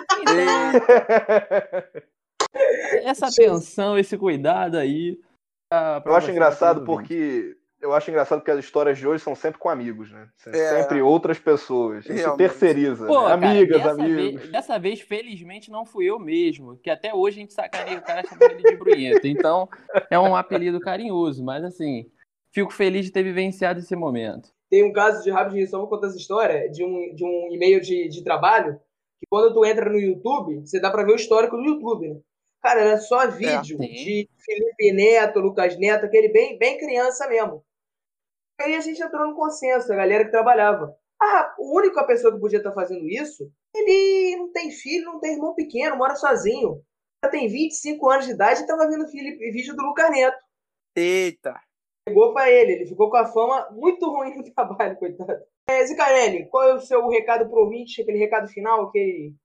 Então, essa atenção, esse cuidado aí. Eu acho engraçado porque as histórias de hoje são sempre com amigos, né? Sempre outras pessoas. A gente terceiriza, pô, né? Amigas, cara, amigos. Dessa vez, felizmente, não fui eu mesmo. Que até hoje a gente sacaneia o cara chamando ele de brunheta. Então, é um apelido carinhoso. Mas, assim, fico feliz de ter vivenciado esse momento. Tem um caso de rapidinho, só vou contar essa história, de um e-mail de trabalho, que quando tu entra no YouTube, você dá pra ver o histórico do YouTube, né? Cara, era só vídeo de Felipe Neto, Lucas Neto, aquele bem criança mesmo. Aí a gente entrou no consenso, a galera que trabalhava. A única pessoa que podia estar fazendo isso, ele não tem filho, não tem irmão pequeno, mora sozinho. Já tem 25 anos de idade e estava vendo vídeo do Lucas Neto. Eita! Pegou pra ele ficou com a fama muito ruim no trabalho, coitado. Zicarelli, qual é o seu recado pro ouvinte, aquele recado final, aquele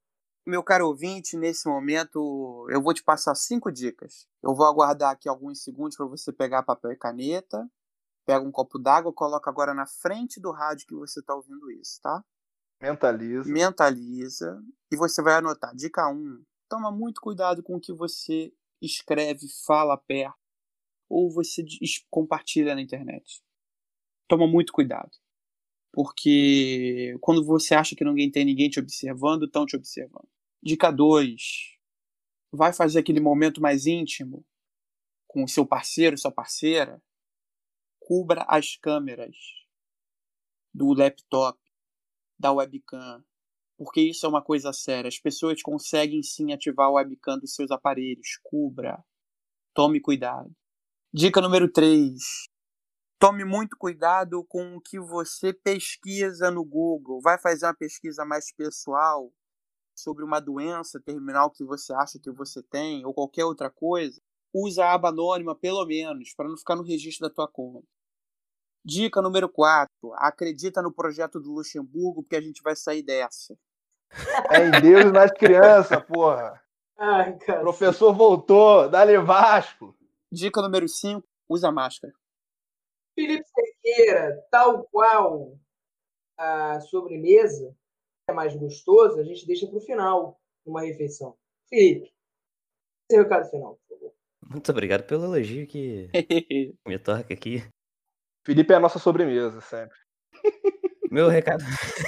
Meu caro ouvinte, nesse momento eu vou te passar 5 dicas. Eu vou aguardar aqui alguns segundos para você pegar papel e caneta. Pega um copo d'água, coloca agora na frente do rádio que você está ouvindo isso, tá? Mentaliza. E você vai anotar. Dica 1. Toma muito cuidado com o que você escreve, fala perto, ou você compartilha na internet. Toma muito cuidado. Porque quando você acha que ninguém tem ninguém te observando, estão te observando. Dica 2. Vai fazer aquele momento mais íntimo com o seu parceiro, sua parceira. Cubra as câmeras do laptop, da webcam. Porque isso é uma coisa séria. As pessoas conseguem sim ativar a webcam dos seus aparelhos. Cubra. Tome cuidado. Dica número 3. Tome muito cuidado com o que você pesquisa no Google. Vai fazer uma pesquisa mais pessoal sobre uma doença terminal que você acha que você tem ou qualquer outra coisa. Usa a aba anônima, pelo menos, para não ficar no registro da tua conta. Dica número 4. Acredita no projeto do Luxemburgo, porque a gente vai sair dessa. É em Deus e nas crianças, porra. Ai, cara. Professor voltou, dá-lhe Vasco. Dica número 5. Usa máscara. Felipe Cerqueira, tal qual a sobremesa é mais gostoso, a gente deixa para o final, numa refeição. Felipe, seu recado final, por favor. Muito obrigado pelo elogio que me toca aqui. Felipe é a nossa sobremesa, sempre. Meu recado.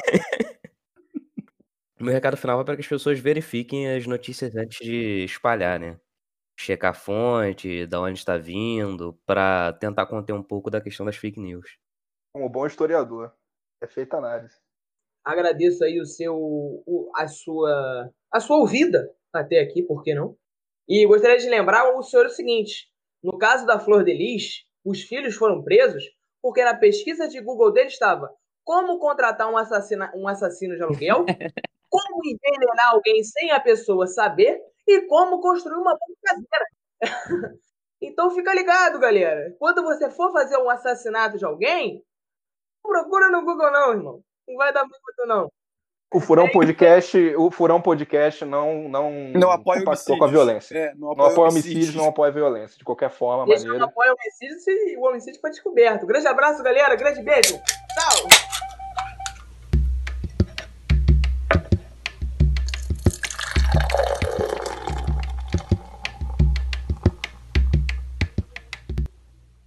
Meu recado final é para que as pessoas verifiquem as notícias antes de espalhar, né? Checar a fonte, da onde está vindo, para tentar conter um pouco da questão das fake news. Como bom historiador. É feita análise. Agradeço aí a sua ouvida até aqui, por que não? E gostaria de lembrar o senhor o seguinte: no caso da Flor de Lis, os filhos foram presos porque na pesquisa de Google dele estava como contratar um assassino de aluguel, como envenenar alguém sem a pessoa saber e como construir uma bomba caseira. Então fica ligado, galera. Quando você for fazer um assassinato de alguém, não procura no Google não, irmão. Não vai dar muito não. O Furão Podcast não apoia compactou com a violência. Não apoia homicídios, não apoia violência. De qualquer forma, maneira. Não apoia homicídio se o homicídio for descoberto. Grande abraço, galera. Grande beijo. Tchau.